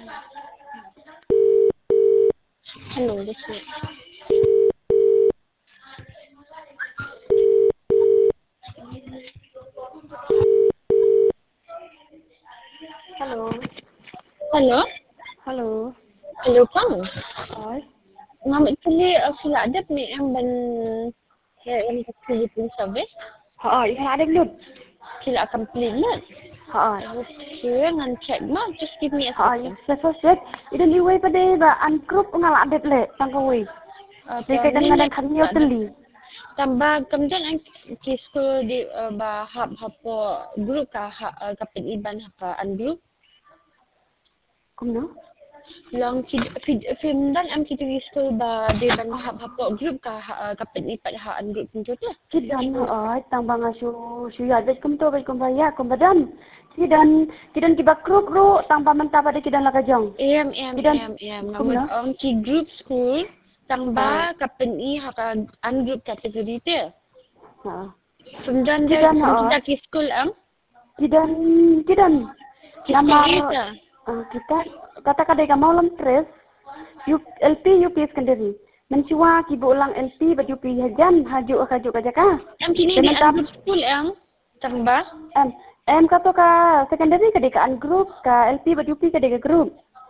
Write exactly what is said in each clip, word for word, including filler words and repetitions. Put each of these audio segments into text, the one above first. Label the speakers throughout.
Speaker 1: Hello, this is.
Speaker 2: Hello.
Speaker 1: Hello?
Speaker 2: Hello.
Speaker 1: Hello, Kang.
Speaker 2: Hi.
Speaker 1: Ma'am, actually, uh, sila ada ni yang ban yang Philippine service.
Speaker 2: Hi, you can add a look.
Speaker 1: Sila akan complete.
Speaker 2: Hi.
Speaker 1: Okay, ngan check ma. Just give me a
Speaker 2: Hi.
Speaker 1: second.
Speaker 2: Sa first set, ida liway pa de ba an group ngal ade ple tangkawi.
Speaker 1: Uh,
Speaker 2: Ni kay dan ngadang kanyo teli.
Speaker 1: Tambah kemudian ang kisku di uh, ba hap hapo group ka ha, uh, kapit iban ka an group.
Speaker 2: Kumno?
Speaker 1: Long fid fid film dan am kita kisku ba di ban hap hapo group ka ha, uh, kapit ipat ha an group pinjot lah.
Speaker 2: Kidan ay tang banga su su ya de kum to ba kum ba ya kum badan. Kidan kidan kiba group ro tang ba menta pa de kidan lakajong.
Speaker 1: Em em em em namun ang ki group school tambah kapit i ha ka an group category te.
Speaker 2: Ha.
Speaker 1: Kemudian
Speaker 2: Kidan
Speaker 1: kita
Speaker 2: ay
Speaker 1: ki school am
Speaker 2: kidan kidan nama
Speaker 1: kita
Speaker 2: uh, kita kata kadai ka maulam tres U, L P U P secondary mencua kibu ulang L P baju P hajan haju haju ka jaka
Speaker 1: am kini di an group school am tambah
Speaker 2: em em kato ka secondary kadai ka an group ka L P baju P kadai ka group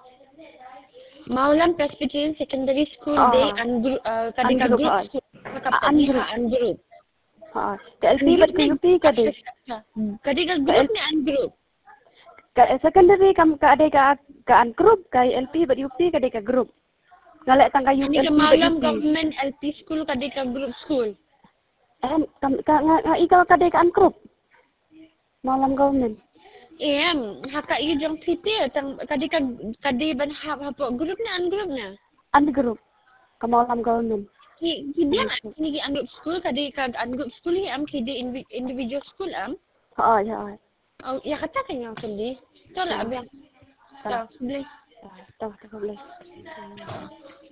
Speaker 1: Maulam Presbyterian Secondary School
Speaker 2: oh,
Speaker 1: day an group uh, kadika
Speaker 2: group,
Speaker 1: group
Speaker 2: uh,
Speaker 1: school
Speaker 2: an
Speaker 1: kapatnya
Speaker 2: group.
Speaker 1: an group
Speaker 2: ha ka L P baju U P kadai
Speaker 1: kadika group ni an group
Speaker 2: ka secondary kam ka adai ka ka an group ka L P baju U P kadai ka group ngalek tangga U
Speaker 1: ini
Speaker 2: P
Speaker 1: ke Maulam Government L P School kadika group school
Speaker 2: em kam ka nga ikaw kadai ka an group Maulam government
Speaker 1: em haka i jong sipir tang kadika kadi ban hap hapok group ni an group na
Speaker 2: an group ka Maulam government
Speaker 1: ki ki dia ni ki an group school kadika an group school ni am ki di individual school am
Speaker 2: ha ya
Speaker 1: oh ya kata kan yang kendi tu lah abang tahu boleh
Speaker 2: tahu tahu boleh